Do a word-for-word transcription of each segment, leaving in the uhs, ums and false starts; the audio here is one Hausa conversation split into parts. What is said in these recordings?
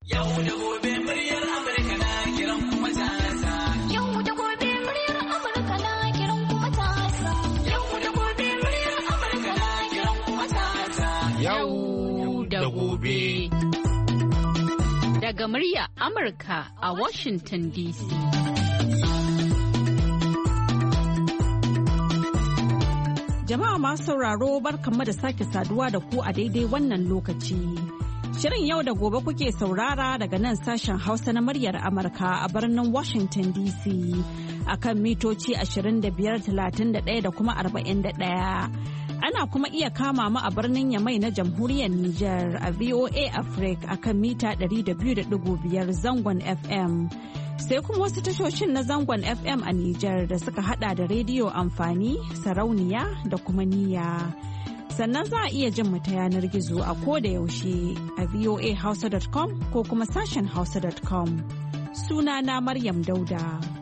Yau da gobe muryar Amurka na kiran kuma matasa. Yau da gobe muryar Amurka na kiran kuma matasa. Yau da gobe muryar Amurka na kiran kuma matasa. Yau da gobe. Daga murya Amurka a Washington D C. Jama'a masu sauraro barkanmu da sake saduwa da ku a daidai wannan lokaci. Shirin yau da gobe kuke saurara daga nan sashen Hausa na muryar Amurka a birnin Washington D C akan mitoci ashirin da biyar, talatin da ɗaya da kuma arba'in da ɗaya. Ana kuma iya kama mu a birnin Yamai na Jamhuriyar Nijar a V O A Africa akan mita ɗari da biyu da ɗigo biyar zangon F M. Sai kuma wasu tashoshin na zangon F M a Nijar da suka hada da rediyo amfani, sarauniya da kuma niyya. Sannan za a iya jin mu ta yanar gizo a koda yaushe a voa hausa dot com ko kuma sashen hausa dot com. Sunana Maryam Dauda.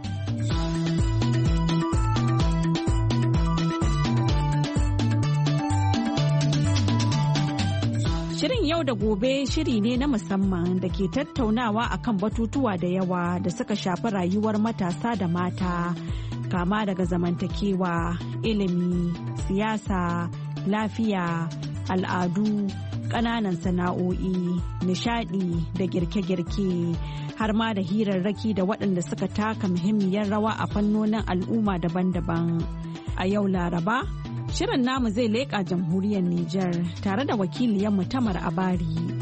Shirin yau da gobe shiri ne na musamman da ke tattaunawa akan batutuwa da yawa da suka shafi rayuwar matasa da mata, kama daga zamantakewa, ilimi, siyasa, lafiya, al'adu, ƙananan sana'o'i, nishadi da girke-girke, har ma da hirarraki da waɗanda suka taka muhimmiyar rawa a fannonin al'umma daban-daban. A yau Laraba, shirin namu zai leƙa jamhuriyar Nijar tare da wakiliyarmu Tamar Abari.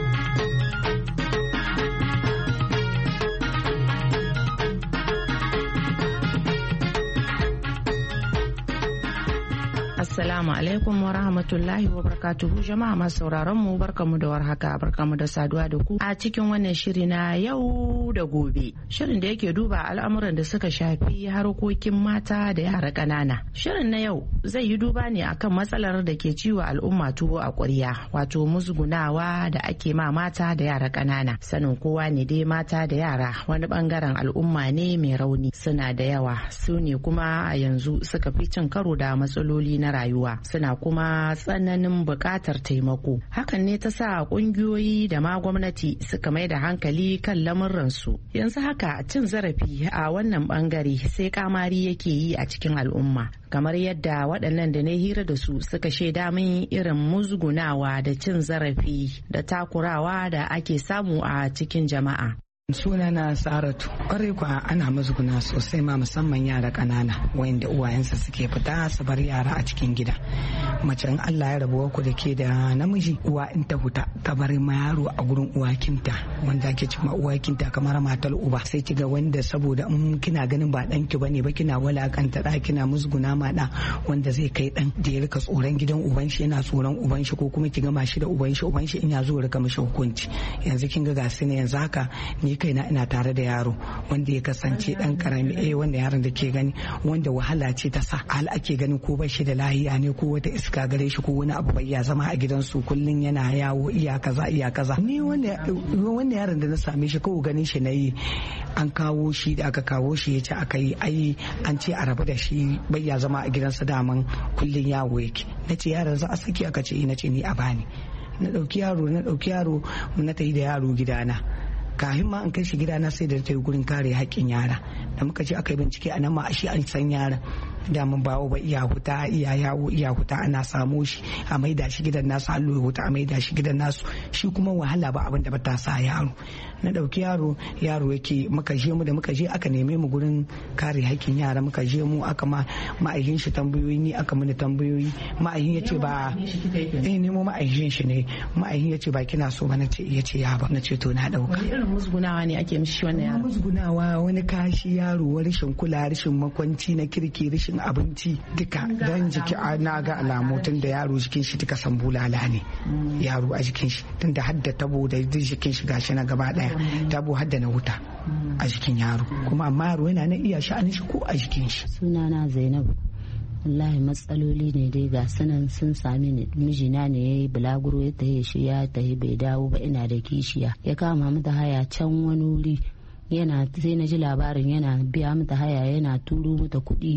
Assalamu alaikum wa rahmatullahi wa barakatuhu, jama'a masu sauraron mu, barkamu da warhaka, barkamu da saduwa da ku a cikin wannan shiri na yau da gobe. Shirin da yake duba al'amuran da suka shafi harkokin mata da yara ƙanana. Shirin na yau zai yi duba ne akan matsalar da ke ciwo al'umma tuwo a ƙwarya, wato musgunawa da ake ma mata da yara ƙanana. Sanin kowa ne dai mata da yara wani bangaren al'umma ne mai rauni, suna da yawa, su ne kuma a yanzu suka fi cin karo da matsaloli na rayuwa, suna kuma tsananin buƙatar taimako. Hakan ne ta sa ƙungiyoyi da ma gwamnati suka mai da hankali kan lamuransu. Yanzu haka cin zarafi a wannan bangare sai kamari yake yi a cikin al'umma, kamar yadda waɗannan da na hira da su suka shaida min irin musgunawa da cin zarafi da takurawa da ake samu a cikin jama'a. Suna na Saratu. Kwarai kuwa ana musguna sosai, ma musamman yara ƙanana wayanda uwayensa suke fita su bar yara a cikin gida. Mace in Allah ya rabuwa ku da ke da namiji, uwa in ta huta ta bar ma yaro a gurin uwakinta, wanda ake cewa uwakinta kamar matar uba. Sai kiga wanda saboda in kina ganin ba danki bane ba, kina walakanta da, kina musguna ma da, wanda zai kai dan da ya rika tsoron gidan uban shi, yana tsoron uban shi, ko kuma ki gama shi da uban shi, uban shi in ya zo rika mishi hukunci. Yanzu kin ga gasu ne, yanzu haka ni kaina ina tare da yaro wanda ya kasance dan karami, eh wanda yaron da ke gani wanda wahala ce ta sa hal ake ganin ko ba shi da lahiya ne, ko wata iska gare shi, ko wani abu bai ya zama a gidansu, kullun yana yawo iya kaza iya kaza. Ni wanda wanda yaron da na same shi ko ganin shi nayi, an kawo shi da aka kawo shi ya ce aka yi ai an ce a rabu da shi, bai ya zama a gidansa daman kullun yawo yake. Nace yaron za a saki, aka ce ina ce ni a bani. Na dauki yaro na dauki yaro na tafi da yaro gidana. Kafin ma an kai shi gidana sai da ta yi gurin kare haƙƙin yara, da muka ce aka yi bincike a nan ma a shi an san yaran da mun bawo ba iya huta iya yawo iya huta, ana samo shi a maida shi gidan nasu, hallo ya huta a maida shi gidan nasu, shi kuma wahala ba abin da ba ta sa yaro. Na dauki yaro yaro yake, muka je mu da muka je aka neme mu gurin kare haƙƙin yara, muka je mu aka ma ma'aikin shi tambayoyi, ni aka mini tambayoyi. Ma'aikin ya ce ba eh nemo ma'aikin shi ne, ma'aikin ya ce ba kina so ba, na ce ya ce ya ba, na ce to na dauka. Wani irin musgunawa ne ake mishi wannan yaro? Musgunawa, wani kashi yaro, rashin kula, rashin makwanci na kirki, rashin abinci duka. Dan jiki na ga alamu tun da yaro jikin shi duka san bulala ne, yaro a jikin shi tun da hadda tabo da jikin shi gashi na gaba daya, tabo hadda na wuta a jikin yaro, kuma amma yaro yana na iya sha'anin shi ko a jikin shi. Sunana Zainabu. Wallahi matsaloli ne dai ga sanan sun sami ni, mijina ne ya yi bulaguro, ya tahi shi ya tahi bai dawo ba, ina da kishiya ya kama mata haya can wani wuri, yana sai na ji labarin yana biya mata haya, yana turo mata kuɗi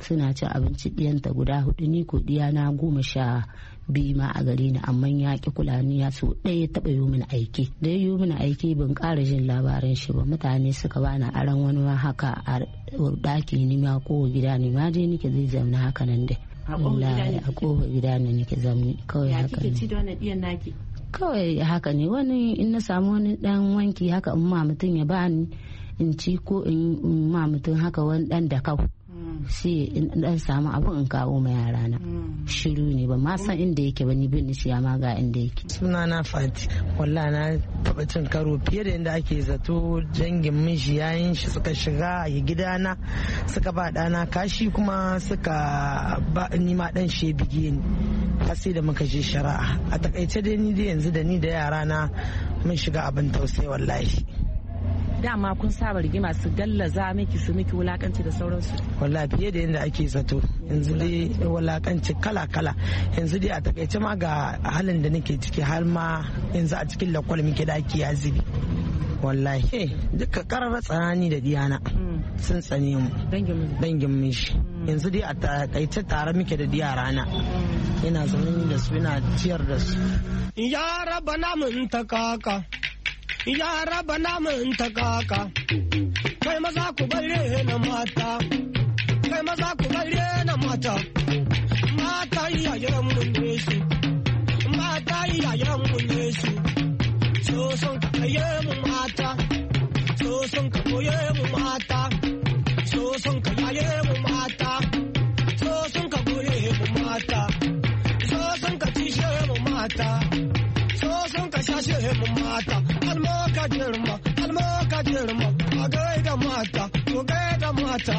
suna cin abinci ɗiyanta guda hudu ni ko ɗiyana goma sha biyu ma a gare ni amma ya ki kula ni ya so ɗaya ya taɓa yi mini aiki da ya yi mini aiki ban ƙara jin labaran shi ba mutane suka bani aran wani ma haka a ɗaki ni ma ko gida ni ma je nike zai zamna haka nan dai wallahi a kofa gida ne nike zamni kawai haka ne kawai haka ne wani in na samu wani dan wanki haka in ma mutum ya bani in ci ko in ma mutum haka wani dan da kau sai in dan samu abu in kawo ma yara na shiru ne ba ma san inda yake ba ni bin ni siya ma ga inda yake sunana Fati wallahi na taba cin karo fiye da inda ake zato jangin miji yayin shi suka shiga a gidana suka ba dana kashi kuma suka ba ni ma dan she bige ni har sai da muka je shari'a a takaice dai ni dai yanzu da ni da yara na mun shiga abin tausayi wallahi dama kun saba rigima su gallaza miki su miki wulakanci da sauransu wallahi fiye da yadda ake zato yanzu dai wulakanci kala kala yanzu dai a takaice ma ga halin da nake ciki har ma yanzu a cikin lakwal muke da ake ya zubi wallahi duka karara tsanani da diyana sun tsane mu dangin mishi yanzu dai a takaice tare muke da diya rana yana zaune da su yana ciyar da su ya raba namun ta kaka ya raba namun ta kaka kai maza ku bare na mata kai maza ku bare na mata mata iyayen mun ne su mata iyayen mun ne su so son ka kaye mu mata so son ka koye mu mata so son ka yaye mu mata so son ka koye mu mata so son ka tishe mu mata so son ka shashe mu mata almo ka girma almo ka girma a gaida mata to gaida mata.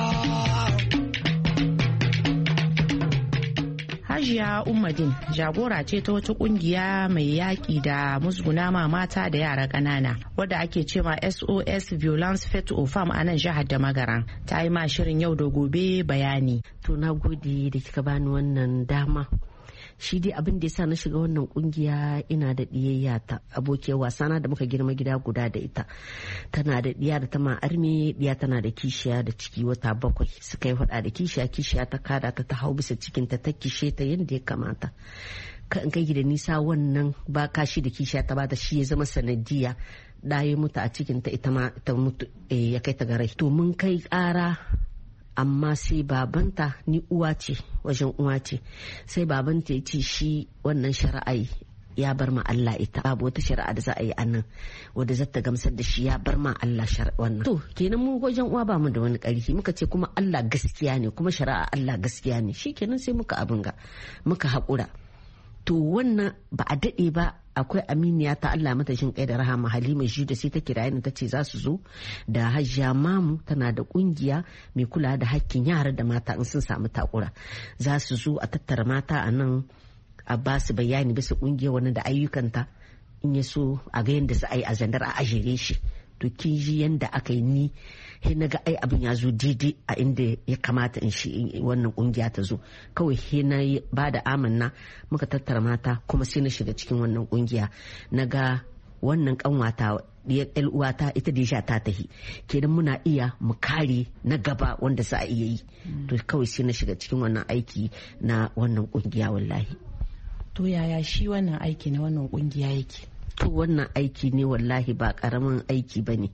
Hajiya Ummadin jagora ce ta wata kungiya mai yaƙi da musguna ma mata da yara ƙanana wadda ake cewa S O S Violence Fait aux Femmes a nan jihar da Magaran ta yi ma shirin yau da gobe bayani. To na gode da kika bani wannan dama. Shi dai abin da yasa na shiga wannan kungiya ina da diyayya ta abokiyar wasana da muka girma gida guda da ita tana da diya da ta ma arme diya tana da kishiya da ciki wata bakwai suka yi hada da kishiya kishiya ta kada ta ta hau bisa cikin ta ta kishe ta yadda ya kamata kan kai da nisa wannan ba kashi da kishiya ta bata shi ya zama sanadiya ɗaya mutu a cikin ta ita ma ta mutu ya kai ta garai to mun kai ƙara amma sai babanta ni uwa ce wajen uwa ce sai babanta ya ce shi wannan shari'ai ya bar ma Allah ita babu wata shari'a da za a yi a nan wadda zata gamsar da shi ya bar ma Allah shari'a wannan to kenan mu wajen uwa ba mu da wani ƙarfi muka ce kuma Allah gaskiya ne kuma shari'a Allah gaskiya ne shikenan sai muka abin ga muka haƙura to wannan ba a daɗe ba akwai aminiya ta Allah mata shin kai da rahama Halima Jida sai ta kira ni ta ce za su zo da Hajiya Mamu tana da kungiya mai kula da hakkin yara da mata in sun samu takura za su zo a tattara mata a nan a ba su bayani bisa kungiya wani da ayyukanta in ya so a ga yadda za a yi a zandar a ajire shi to kin ji yanda aka yi ni sai na ga ai abin ya zo daidai a inda ya kamata in shi wannan kungiya ta zo kawai sai na ba da amanna muka tattara mata kuma sai na shiga cikin wannan kungiya na ga wannan kanwata ɗiyar uwata ita da ta tahi kenan muna iya mu kare na gaba wanda za a iya yi to kawai sai na shiga cikin wannan aiki na wannan kungiya wallahi. To yaya shi wannan aiki na wannan kungiya yake? To wannan aiki ne wallahi ba karamin aiki ba ne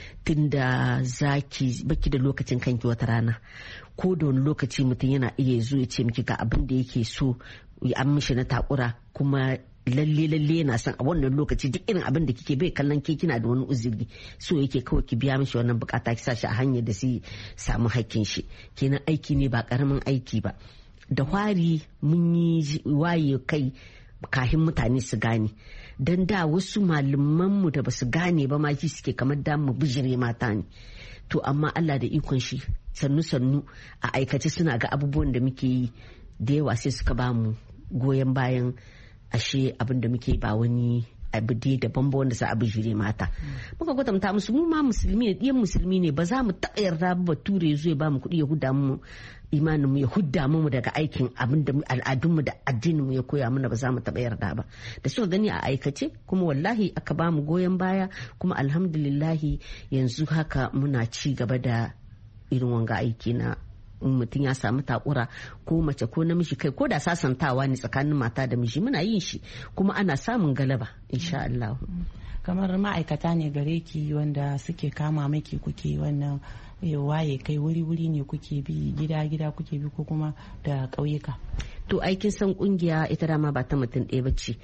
tunda zaki baki da lokacin kanki wata rana ko da wani lokaci mutum yana iya zo ya ce miki ga abin da yake so ya an mishi na takura kuma lalle lalle yana son a wannan lokaci duk irin abin da kike bai kallon ke kina da wani uzuri so yake kawai ki biya mishi wannan bukata ki sa shi a hanyar da sai samu hakkin shi kenan aiki ne ba karamin aiki ba da hwari mun yi waye kai kahin mutane su gane don da wasu malamanmu da ba su gane ba ma ji suke kamar da mu bijire mata ne to amma Allah da ikon shi sannu sannu a aikace suna ga abubuwan da muke yi da yawa sai suka ba mu goyon bayan ashe abin da muke ba wani abu dai daban ba wanda za a bijire mata muka kwatanta musu mu ma musulmi ne ɗiyan musulmi ne ba za mu taɓa yarda ba bature zo ya ba mu kuɗi ya huda mu imanin mu ya hudda mu daga aikin abin da al'adun mu da addinin mu ya koya mana ba za mu taɓa yarda ba da suka gani a aikace kuma wallahi aka ba mu goyon baya kuma alhamdulillahi yanzu haka muna ci gaba da irin wanga aiki na mutum ya samu takura ko mace ko namiji kai ko da sasantawa ne tsakanin mata da miji muna yin shi kuma ana samun galaba insha Allah. Kamar ma'aikata ne gare ki wanda suke kama maki kuke wannan waye kai wuri-wuri ne kuke bi gida-gida kuke bi ko kuma da ƙauyuka? To aikin san kungiya ita dama ba ta mutum ɗaya ba ce,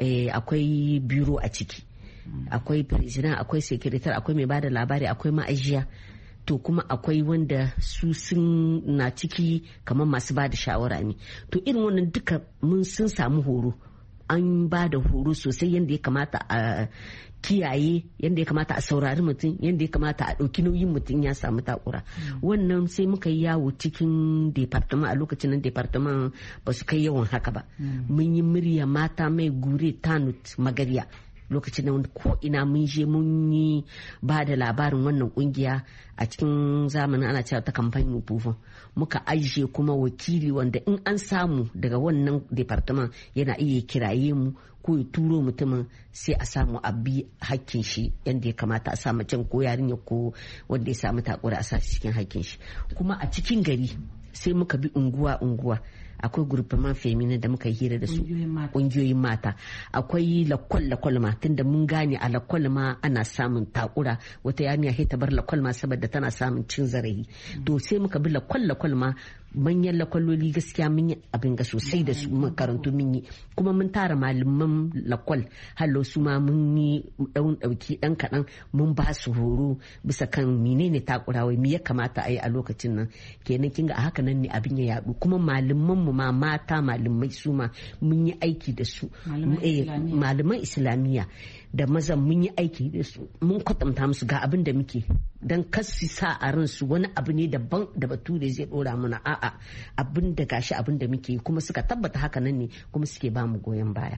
akwai biro a ciki, akwai president, akwai secretary, akwai mai bada labari, akwai ma'ajiya, to kuma akwai wanda su sun na ciki kamar masu bada shawara ne. To irin wannan duka mun sun samu horo, an ba da horo sosai yadda ya kamata a kiyaye, yadda ya kamata a saurari mutum, yadda ya kamata a ɗauki nauyin mutum ya samu takura. Wannan sai muka yi yawo cikin departament, a lokacin nan departament ba su kai yawan haka ba. Mun yi murya mata mai gure tanut magarya lokacin nan ko ina mun je mun yi ba da labarin wannan kungiya a cikin zamanin ana cewa ta kamfanin bufon. Muka ajiye kuma wakili wanda in an samu daga wannan departament yana iya kiraye mu ko ya turo mutumin sai a samu a bi hakkin shi yadda ya kamata a samu can ko yarinya ko wanda ya samu takura a sa cikin hakkin shi. Kuma a cikin gari sai muka bi unguwa unguwa, akwai groupement feminin da muka hira da su, kungiyoyin mata, akwai lakwal lakwal ma tunda mun gane a lakwal ma ana samun takura, wata yarinya sai ta bar lakwal ma saboda tana samun cin zarafi. To sai muka bi lakwal lakwal ma, manyan lakwaloli gaskiya mun yi abin ga sosai da su makarantu mun yi, kuma mun tara malaman lakwal hallo su ma mun yi dan dauki dan kadan mun ba su horo bisa kan menene takurawa, me ya kamata a yi a lokacin nan. Kenan kinga a haka nan ne abin ya yadu, kuma malaman mu ma mata malamai su ma mun yi aiki da su, malaman islamiyya da mazan mun yi aiki da su, mun kwatanta musu ga abin da muke don kasi sa a ransu wani abu ne daban da bature zai dora mana, a'a abin da gashi abin da muke, kuma suka tabbata haka nan ne kuma suke ba mu goyon baya.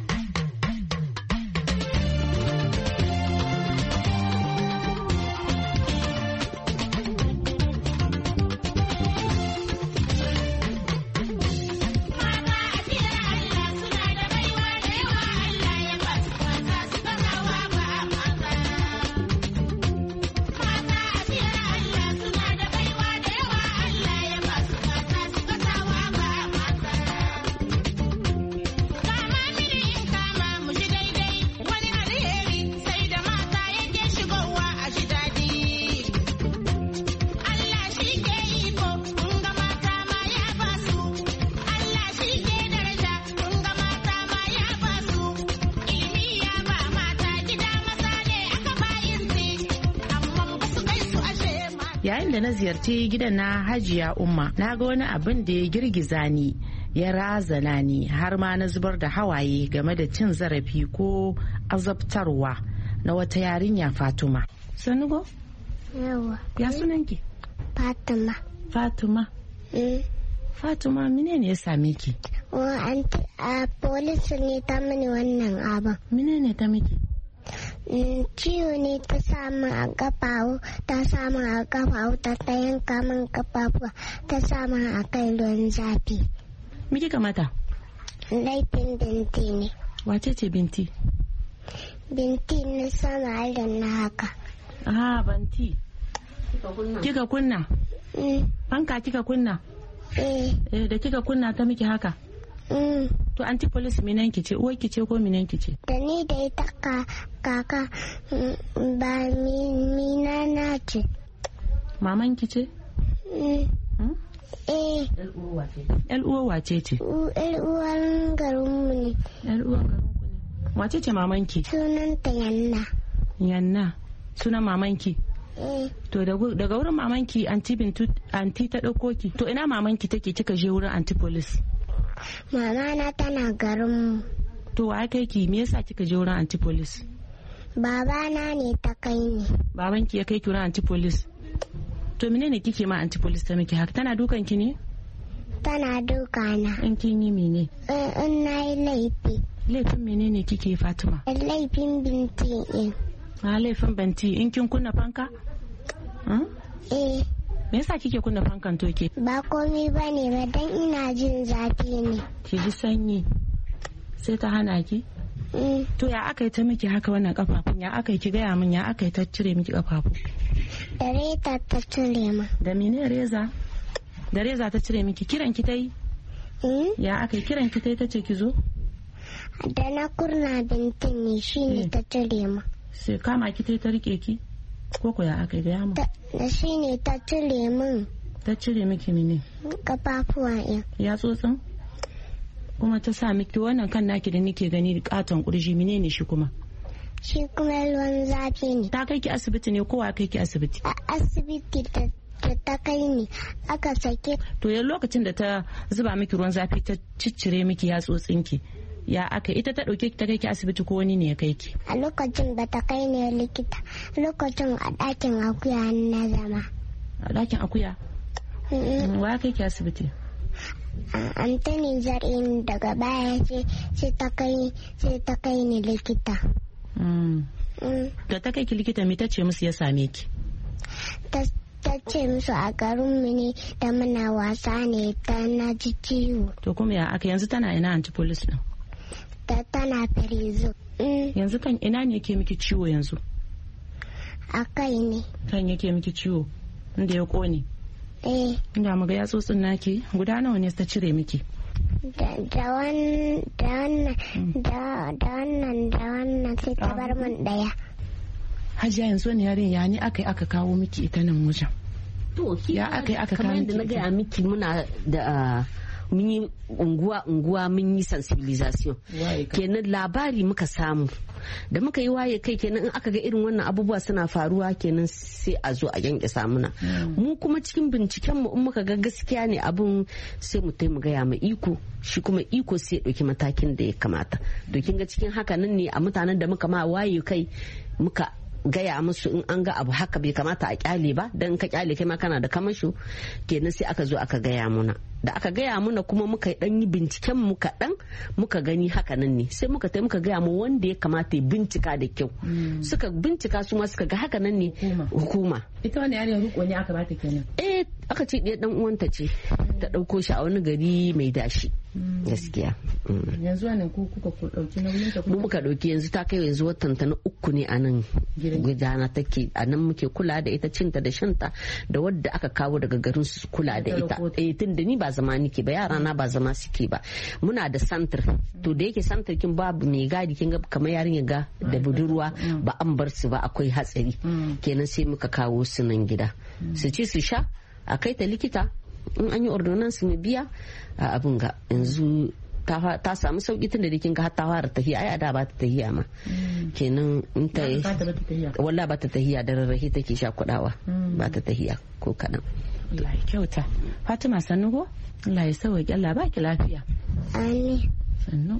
Yayin da na ziyarci gidan na Hajiya Umma, na ga wani abin da ya girgiza ni, ya razana ni, har ma na zubar da hawaye game da cin zarafi ko azabtarwa na wata yarinya Fatuma. Sanugo? Yawa. Ya sunanki? Fatima. Fatima? Mm. Fatima menene ya same ki? Wa anti a police ne ta mini wannan abin. Menene ta miki? Ciwo ne ta samu a kafafu, ta samu a kafafu, ta ta yanka min kafafu, ta samu a kai ruwan zafi. Me kika mata? Laifin Binti ne. Wace ce Binti? Binti na sama irin na haka. Ah, Banti. Kika kunna? Fanka kika kunna? Eh. Eh, da kika kunna ta miki haka? Mm. To anti police minan ki ce, uwar ki ce ko minan ki ce? Da ni da ita ka kaka ba mina na ce. Maman ki ce? Mm. Hmm? Eh. Yar uwa wace ce? Yar uwan garinmu ne. Yar uwan garin ku ne. Wace ce maman ki? Sunanta Yanna. Yanna. Sunan maman ki? Eh. To daga wurin maman ki anti Bintu anti ta dauko ki. To ina maman ki take kika je wurin anti police? Mama na tana garinmu. To wa kai ki, me yasa kika je wurin anti police? Baba na ne ta kai ni. Baban ki ya kai ki wurin anti police? To menene kike ma anti police ta miki haka? Tana dukan ki ne? Tana duka na. In kin yi mene? In na yi laifi. Laifin menene kike Fatima? Laifin Binti in. Ah, laifin Binti, in kin kunna fanka? Eh. Me yasa kike kunna fankan toke? Ba komai bane ba, dan ina jin zafi ne. Ki ji sanyi sai ta hana ki? Mm. To ya aka yi ta miki haka wannan kafafun? Ya aka yi ki gaya min ya aka yi ta cire miki kafafu? Da reza ta cire ma. Da mene reza? da reza ta cire miki kiran ki ta yi? Ya aka yi kiran ki ta yi ta ce ki zo? Da na kurna bintin ne shi ne ta cire mu. Sai kama ki ta yi ta rike ki? Ko ko ya aka yi gaya mu? Da shi ne ta cire min. Ta cire miki mene? Kafafuwa in. Ya tsotsin? Kuma ta sa miki wannan kan naki da nake gani katon kurji menene shi kuma? Shi kuma ruwan zafi ne. Ta kai ki asibiti ne ko wa kai ki asibiti? A asibiti ta da ta kai ni aka sake. To yan lokacin da ta zuba miki ruwan zafi ta ciccire miki yatsotsinki ya aka ita ta dauke ki ta kai ki asibiti ko wani ne ya kai ki? A lokacin ba ta kai ni likita, lokacin a ɗakin akuya na zama. A ɗakin akuya? Wa kai ki asibiti? Antoni Zarin daga baya sai ta kai sai ta kai ni likita. Da ta kai ki likita me ta ce musu ya same ki? Ta ce musu a garinmu ne da muna wasa ne ta na ji ciwo. To kuma ya aka yanzu tana ina anti police din? Ta tana firizo. Yanzu kan ina ne yake miki ciwo yanzu? A kai ne. Kan yake miki ciwo inda ya kone? Eh. Inda muga ya tsotsin naki guda nawa ne ta cire miki? Da wannan da wannan da wannan da wannan sai ta bar min daya. Hajiya yanzu wani yarin ya ne aka yi aka kawo miki ita nan wajen? To ya aka yi aka kawo miki? Kamar yadda na gaya miki muna da mun yi unguwa unguwa mun yi sensibilisation kenan labari muka samu da muka yi waye kai kenan in aka ga irin wannan abubuwa suna faruwa kenan sai a zo a yanke samuna mu kuma cikin binciken mu in muka ga gaskiya ne abun sai mu tai mu gaya ma iko shi kuma iko sai ya dauki matakin da ya kamata to kin ga cikin haka nan ne a mutanen da muka ma waye kai muka gaya musu in an ga abu haka bai kamata a kyale ba dan ka kyale kai ma kana da kamasho kenan sai aka zo aka gaya muna da aka gaya muna kuma muka dan yi binciken mu kaɗan muka gani haka nan ne sai muka tai muka gaya mu wanda ya kamata ya bincika da kyau suka bincika su ma suka ga haka nan ne hukuma ita wani yarinya riko ne aka bata kenan eh aka ce ɗaya dan uwanta ce ta ɗauko shi a wani gari mai dashi gaskiya yanzu wannan ku kuka ku dauki nauyin ta mu muka dauki yanzu ta kai yanzu watan ta na uku ne a nan gidana take a nan muke kula da ita cinta da shanta da wadda aka kawo daga garin su kula da ita eh tun da ni ba zama nike ba yara na ba zama suke ba muna da santir to da yake santir kin babu mai gadi kin ga kamar yarinya ga da budurwa ba an bar su ba akwai hatsari kenan sai muka kawo su nan gida su ci su sha a kai ta likita in an yi ordonance mu biya a abin ga yanzu ta samu sauki tun da kin ga ta fara tahiya ai da ba ta tahiya ma kenan in ta wallahi ba ta tahiya da rarrahi take sha kudawa ba ta tahiya ko kadan Allah ya kyauta Fatima sannu ko Allah ya sauke Allah baki lafiya amin sannu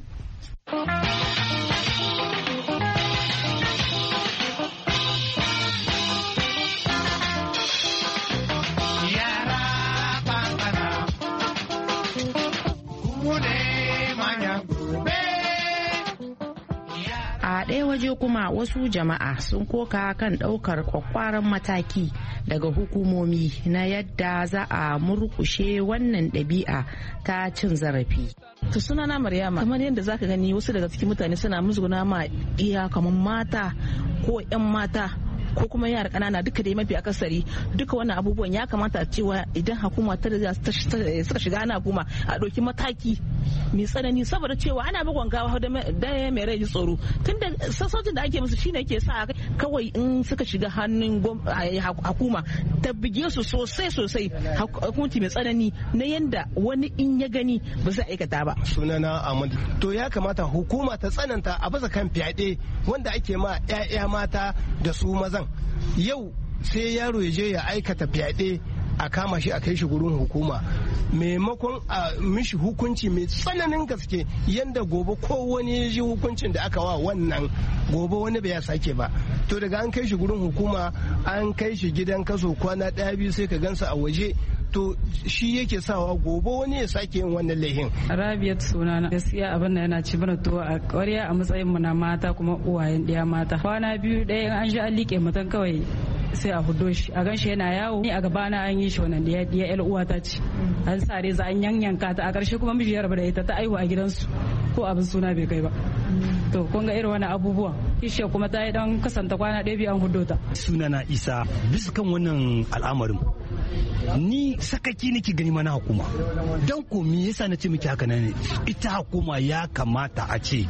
a ɗaya waje kuma wasu jama'a sun koka kan ɗaukar kwakwaran mataki daga hukumomi na yadda za a murkushe wannan ɗabi'a ta cin zarafi. To sunana Maryama kamar yadda zaka gani wasu daga cikin mutane suna musguna ma iya kamar mata ko 'yan mata ko kuma yara kanana duka dai mafi akasari duka wannan abubuwan ya kamata cewa idan hukuma ta suka shiga ana hukuma a ɗauki mataki mai tsanani saboda cewa ana bugon gawa da mai rai tsoro tunda sassaucin da ake musu shine ke sa kawai in suka shiga hannun hukuma ta bige su sosai sosai hukunci mai tsanani na yanda wani in ya gani ba zai aikata ba. Sunana Ahmad to ya kamata hukuma ta tsananta a bisa kan fyaɗe wanda ake ma 'ya'ya mata da su mazan yau sai yaro ya je ya aikata fyaɗe a kama shi a kai shi gurin hukuma maimakon a mishi hukunci mai tsananin gaske yanda gobe ko wani ya ji hukuncin da aka wa wannan gobe wani bai ya sake ba to daga an kai shi gurin hukuma an kai shi gidan kaso kwana ɗaya biyu sai ka gansa a waje to shi yake sawa gobe wani ya sake yin wannan laihin. Rabiyat sunana gaskiya abin da yana ci mana to a ƙwarya a matsayin mu na mata kuma uwayen ɗaya mata kwana biyu ɗaya an sha an liƙe mutum kawai sai a hudo shi a gan shi yana yawo ni a gabana an yi shi wannan da ya yar uwa ta ce an sa reza an yanyanka ta a ƙarshe kuma miji ya rabu da ita ta aihu a gidansu ko abin suna bai kai ba to kun ga irin wani abubuwan kishiya kuma ta yi dan kasanta kwana ɗaya biyu an hudo ta. Sunana Isa bisa kan wannan al'amarin ni sakaki nake gani mana hukuma don ko me yasa na ce miki haka nan ita hukuma ya kamata a ce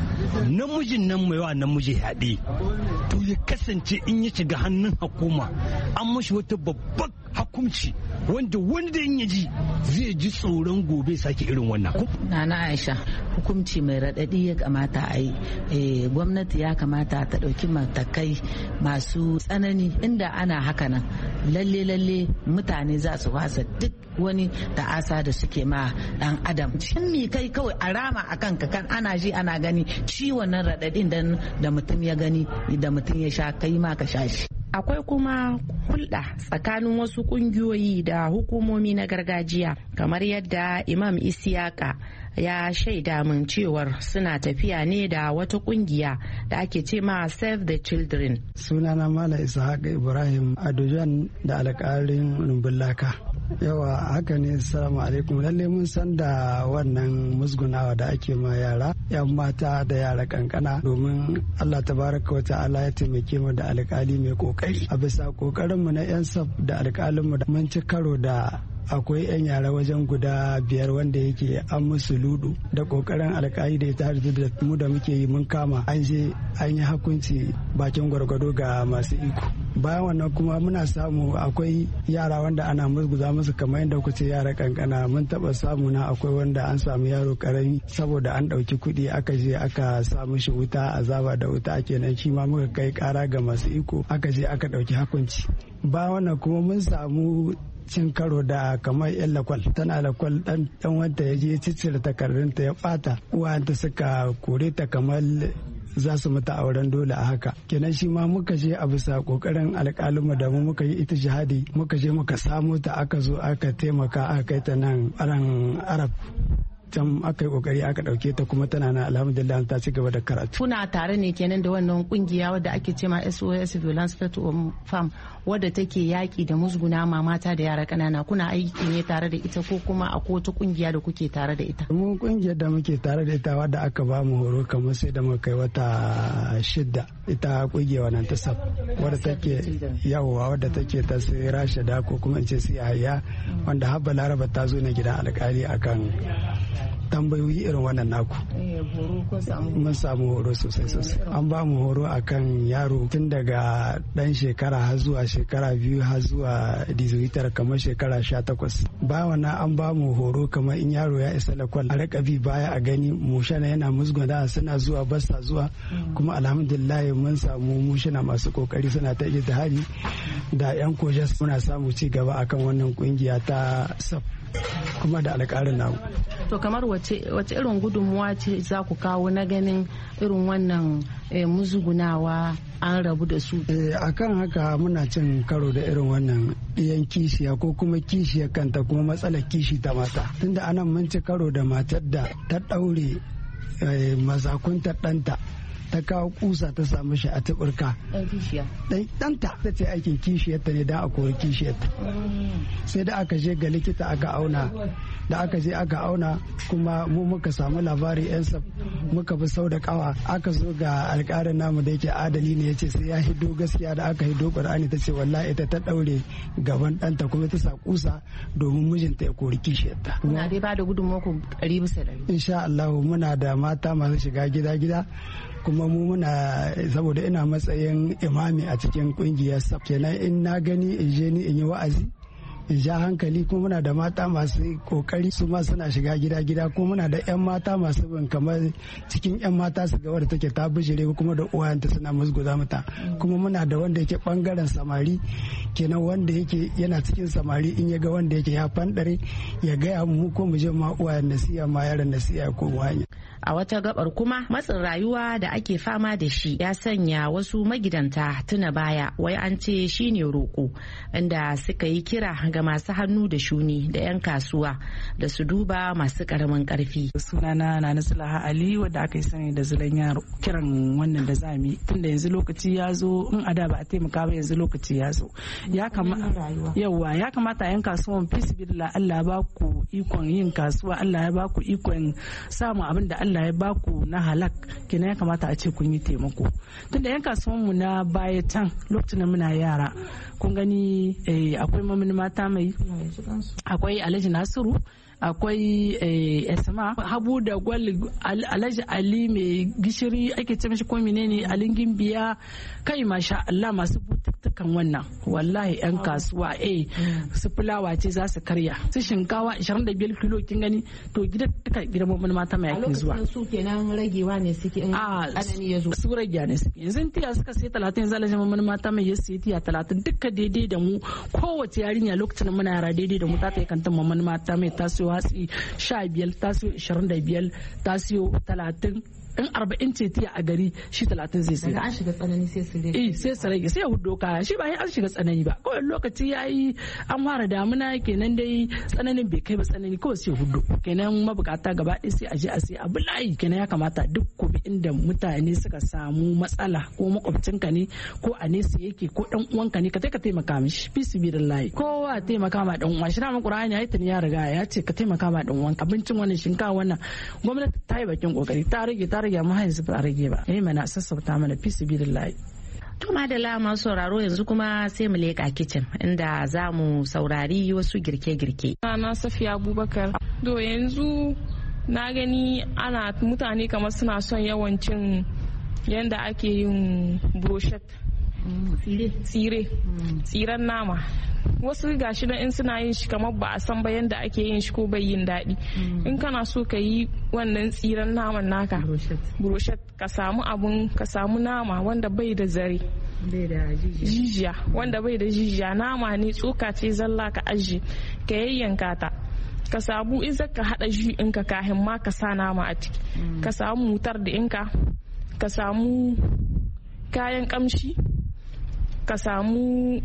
namijin nan mai wa namiji haɗe to ya kasance in ya shiga hannun hukuma an mashi wata babbar hukunci wanda wanda in ya ji zai ji tsoron gobe sake irin wannan. Nana Aisha, hukunci mai raɗaɗi ya kamata a yi, gwamnati ya kamata ta ɗauki matakai masu tsanani inda ana haka nan lalle lalle mutane za su wasa duk wani ta'asa da suke ma dan adam. Cin mi kai kawai a rama a kanka kan ana ji ana gani ciwon nan raɗaɗin da mutum ya gani da mutum ya sha kai ma ka sha shi. Akwai kuma hulɗa tsakanin wasu ƙungiyoyi da hukumomi na gargajiya kamar yadda Imam Isiyaka ya shaida min cewar suna tafiya ne da wata ƙungiya da ake ce ma Save the Children. Sunana Mala Ishaq Ibrahim Adujan da alƙalin Rumbullaka. Yawa haka ne, salamu alaikum. Lalle mun san da wannan musgunawa da ake ma yara, yan mata da yara kankana, domin Allah tabaraka wa ta'ala ya taimake mu da alƙali mai kokari. A bisa kokarin mu na yan saf da alƙalin mu da mun ci karo da akwai 'yan yara wajen guda biyar wanda yake an musu ludu da kokarin alkali da ita da mu da muke yi mun kama an je an yi hakunci bakin gwargwado ga masu iko. Bayan wannan kuma muna samu akwai yara wanda ana musguza musu kamar yadda kuce yara kankana. Mun taba samu na akwai wanda an samu yaro karami saboda an dauki kuɗi aka je aka sa mishi wuta, azaba da wuta kenan, shi ma muka kai kara ga masu iko aka je aka dauki hakunci. Bayan wannan kuma mun samu cin karo da kamar yan lakwal, tana lakwal dan dan wanda ya je ciccire takardunta ya bata, uwayenta suka kore ta kamar za su mata auren dole a haka. Kenan shi ma muka je a bisa kokarin alƙalinmu da mu muka yi ita jihadi, muka je muka samu ta aka zo aka taimaka aka kai ta nan aran arab can aka yi kokari aka dauke ta kuma tana na alhamdulillah ta ci gaba da karatu. Kuna tare ne kenan da wannan kungiya wadda ake ce ma S O S Violence to Farm wadda take yaki da musguna ma mata da yara kanana, kuna aiki ne tare da ita ko kuma a wata kungiya da kuke tare da ita? Mu kungiyar da muke tare da ita wadda aka ba mu horo kamar sai da muka kai wata shidda, ita kungiya wannan ta sab wadda take yawa wadda take ta sai Rashida ko kuma in ce sai Hayya, wanda Habba Laraba ta zo na gidan alkali akan tambayoyi irin wannan naku. Mun samu horo sosai sosai. An ba mu horo akan yaro tun daga dan shekara har zuwa shekara biyu har zuwa dizuitar kamar shekara sha takwas. Ba wannan an ba mu horo kamar in yaro ya isa lakwal a rika bi baya a gani mushana yana musguna suna zuwa basta zuwa, kuma alhamdulillah mun samu mushana masu kokari suna ta da hari da yan kojas muna samu ci gaba akan wannan kungiya ta saf kuma da alƙarin namu. To kamar wace irin gudunmuwa ce za ku kawo na ganin irin wannan musgunawa an rabu da su? A kan haka muna cin karo da irin wannan ɗiyan kishiya ko kuma kishiya kanta kuma matsalar kishi ta mata. Tunda anan mun ci karo da matar da ta ɗaure mazakunta ɗanta ta kawo kusa ta samu shi a tuburka ɗanta ta ce aikin kishiyarta ne don a kori kishiyarta. Sai da aka je ga likita aka auna, da aka je aka auna kuma mu muka samu labari yan muka bi sau da kawa aka zo ga alƙarin namu da yake adali ne ya ce sai ya hido gaskiya. Da aka hido ƙur'ani ta ce wallahi ita ta ɗaure gaban ɗanta kuma ta sa kusa domin mijinta ya kori kishiyarta. Muna dai ba da gudunmuwa ku ɗari bisa ɗari. Insha Allah muna da mata masu shiga gida-gida, kuma mu muna saboda ina matsayin imami a cikin kungiyar sab, kenan in na gani in je ni in yi wa'azi in ja hankali, kuma muna da mata masu kokari su ma suna shiga gida-gida, kuma muna da 'yan mata masu bin kamar cikin 'yan mata su ga wadda take ta bijire kuma da uwayenta suna musguza mata, kuma muna da wanda yake bangaren samari, kenan wanda yake yana cikin samari in ya ga wanda yake ya fandare ya gaya mu ko mu je ma uwayen nasiya ma yaran nasiya ko hanya. A wata gabar kuma matsin rayuwa da ake fama da shi ya sanya wasu magidanta tuna baya, wai an ce shine roƙo, inda suka yi kira ga masu hannu da shuni da 'yan kasuwa da su duba masu ƙaramin ƙarfi. Sunana na Nasulaha Ali wadda aka yi sani da zulan yaro. Kiran wannan da zami tunda yanzu lokaci ya zo, in a da ba a taimaka ba yanzu lokaci ya zo. Ya kamata yawa ya kamata 'yan kasuwan fisbillah Allah ya ba ku ikon yin kasuwa, Allah ya ba ku ikon samun abin da Allah Allah ya baku na halak kenan ya kamata a ce kun yi taimako. Tunda yan kasuwan mu na baya can lokacin da muna yara kun gani akwai mamin mata mai akwai Alhaji Nasiru akwai Esma Habu da Gwal Alhaji Ali mai gishiri ake ce mishi ko menene Alin Gimbiya kai masha Allah masu bututtukan wannan wallahi yan kasuwa eh su fulawa ce za su karya su shinkawa ishirin da biyar kilo kin gani to gidan duka gidan mun mata mai yakin zuwa a su kenan ragewa ne suke in anani yazo su rage ne suke yanzu tiya suka sai talatin zalajin mun mata mai yasi tiya talatin duka daidai da mu kowace yarinya lokacin muna yara daidai da mu ta kai kantin mun mata mai taso hatsi sha biyar taso ishirin da biyar taso talatin in arba'in ce tiya a gari shi talatin zai sai an shiga tsanani sai su rage eh sai su rage sai ya hudo kaya shi ba an shiga tsanani ba kawai lokaci yayi an fara damuna kenan dai tsananin bai kai ba tsanani kawai sai hudo kenan mabukata gaba ɗaya sai a je a sai abu layi kenan ya kamata duk ku bi inda mutane suka samu matsala ko makwabcinka ne ko a nesa yake ko dan uwanka ne ka ka taimaka mishi fi sabilillahi kowa taimaka ma dan uwa shi na Qur'ani yayi tun ya riga ya ce ka taimaka ma dan uwanka abincin wannan shinkafa wannan gwamnati ta yi bakin kokari ta rage ta rage mu yanzu ba rage ba eh mana sassauta mana fi sabilillahi. To madalla masu sauraro yanzu kuma sai mu leka kicin inda za mu saurari wasu girke-girke. Na Safiya Abubakar. Do yanzu na gani ana mutane kamar suna son yawan cin yanda ake yin brochet. Tsire. Tsiren nama. Wasu gashi na in suna yin shi kamar ba a san ba yanda ake yin shi ko bai yin daɗi. In kana so ka yi wannan tsiren naman naka brochet ka samu abun ka samu nama wanda bai da zare jijiya wanda bai da jijiya nama ne tsoka ce zalla ka ajiye ka yayyanka ta ka samu in ka hada ju inka kahin ma ka sa nama a ciki ka samu mutar da inka ka samu kayan kamshi ka samu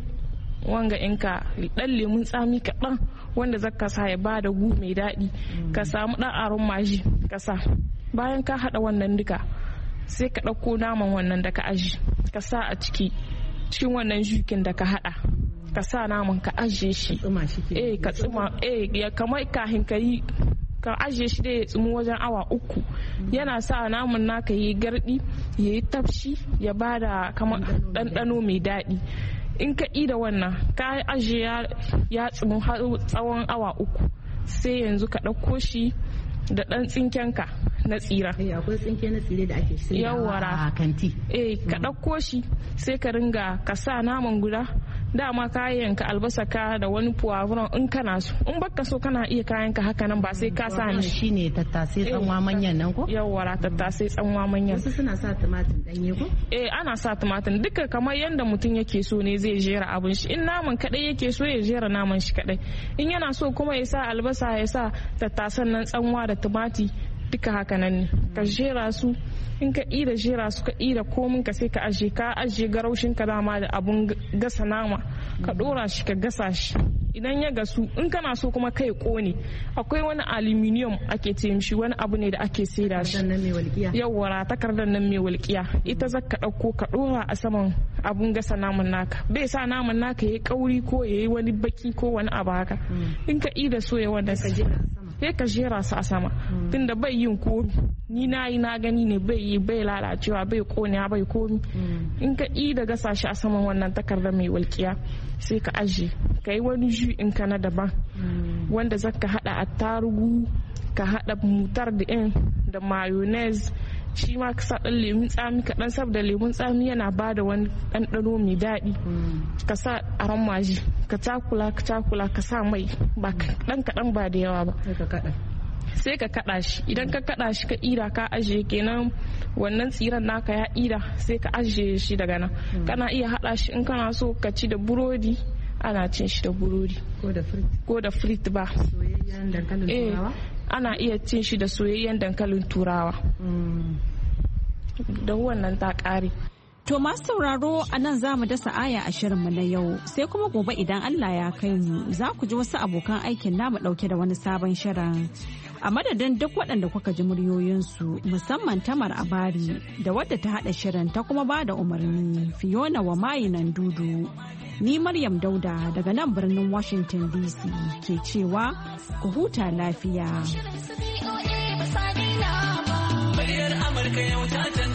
wanga inka dan lemun tsami kaɗan wanda zaka sa ya bada gu mai daɗi ka samu ɗan aron maji ka sa bayan ka haɗa wannan duka sai ka ɗauko naman wannan da ka aji ka sa a ciki cikin wannan jukin da ka haɗa ka sa naman ka ajiye shi eh ka tsuma eh ya kamar kahin ka yi ka ajiye shi da ya tsumu wajen awa uku yana sa naman naka yi gardi ya yi tafshi ya bada kamar ɗanɗano mai daɗi. In ka da wannan ka ajiye ya tsumu tsawon awa uku sai yanzu ka ɗauko shi da ɗan tsinkenka na tsira. Eh akwai tsinke na tsire da ake sayarwa a kanti. Eh ka ɗauko shi sai ka ringa ka sa naman guda dama kayan ka albasa ka da wani puwavuron in kana so in baka so kana iya kayan ka haka nan ba sai ka sa ni shine tattasai tsanwa manyan nan ko yawwa tattasai tsanwa manyan wasu suna sa tumatir danye ko eh ana sa tumatir duka kamar yanda mutum yake so ne zai jera abun shi in naman kadai yake so ya jera naman shi kadai in yana so kuma ya sa albasa ya sa tattasan nan tsanwa da tumati duka haka nan ne ka jera su in ka ida jera su ka ida komin ka sai ka aje ka aje garaushin ka dama da abun gasa nama ka dora shi ka gasa shi idan ya gasu in kana so kuma kai kone akwai wani aluminium ake ce mishi wani abu ne da ake saida shi yawwa takardar nan mai walƙiya ita zaka dauko ka dora a saman abun gasa naman naka bai sa naman naka yayi kauri ko yayi wani baki ko wani abu haka in ka ida soya wannan sai ka jera su a sama tunda bai yin komi ni na yi na gani ne bai yi bai lalacewa bai konewa bai komi in ka yi da gasa shi a saman wannan takardar mai walƙiya sai ka aje ka yi wani ju in ka na daban wanda zaka hada attarugu ka hada mutar da in da mayonnaise shi ma ka sa dan lemun tsami kaɗan saboda lemun tsami yana ba da wani ɗanɗano mai daɗi ka sa aron maji ka cakula ka cakula ka sa mai ba ɗan kaɗan ba da yawa ba sai ka kaɗa shi idan ka kaɗa shi ka ira ka ajiye kenan wannan tsiran naka ya ira sai ka ajiye shi daga nan kana iya haɗa shi in kana so ka ci da burodi ana cin shi da burodi ko da frit ba ana iya cin shi da soyayyen dankalin turawa da wannan ta ƙare. To masu sauraro a nan za mu dasa aya a shirinmu na yau sai kuma gobe idan Allah ya kai mu za ku ji wasu abokan aikin namu ɗauke da wani sabon shirin. A madadin duk waɗanda kuka ji muryoyinsu musamman Tamar Abari da wadda ta haɗa shirin ta kuma ba da umarni Fiona wa mayinan dudu. Ni Maryam Dauda daga nan birnin Washington D C ke cewa ku huta lafiya. ka yau ta